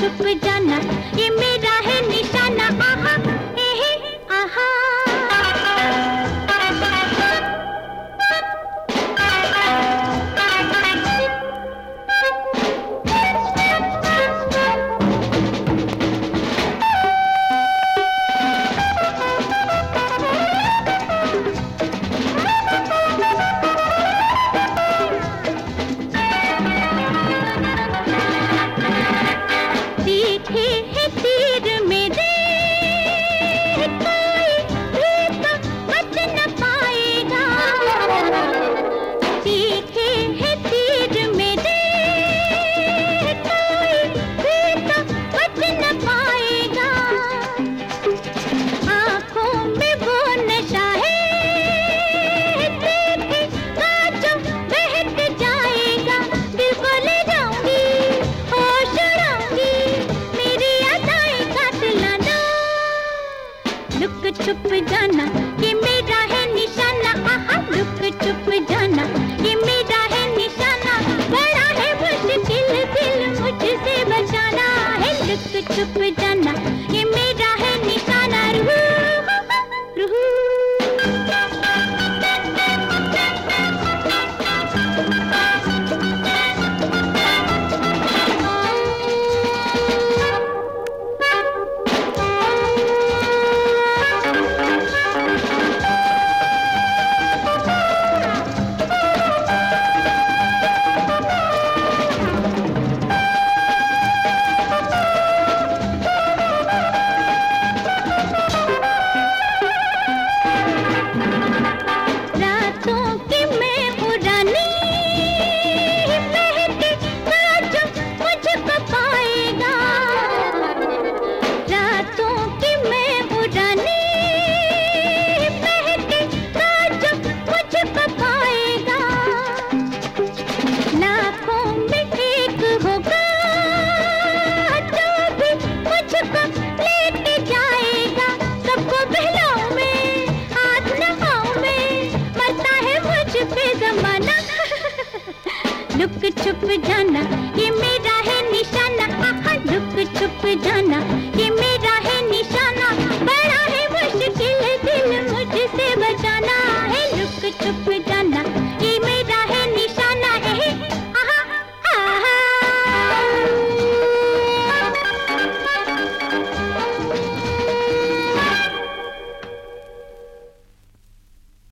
छुप जाना ये मेरा है निशाना। आहा एहे आहा। छुप जाना ये मेरा है निशाना। आहा लुक छुप जाना ये मेरा है निशाना। बड़ा है मुश्किल दिल मुझसे बचाना है। लुक छुप जाना ये मेरा है निशाना। रूह रूह लुक छुप जाना ये मेरा है निशाना। आहा लुक छुप जाना ये मेरा है निशाना। बड़ा है मुश्किल दिल मुझसे बचाना है। लुक छुप जाना।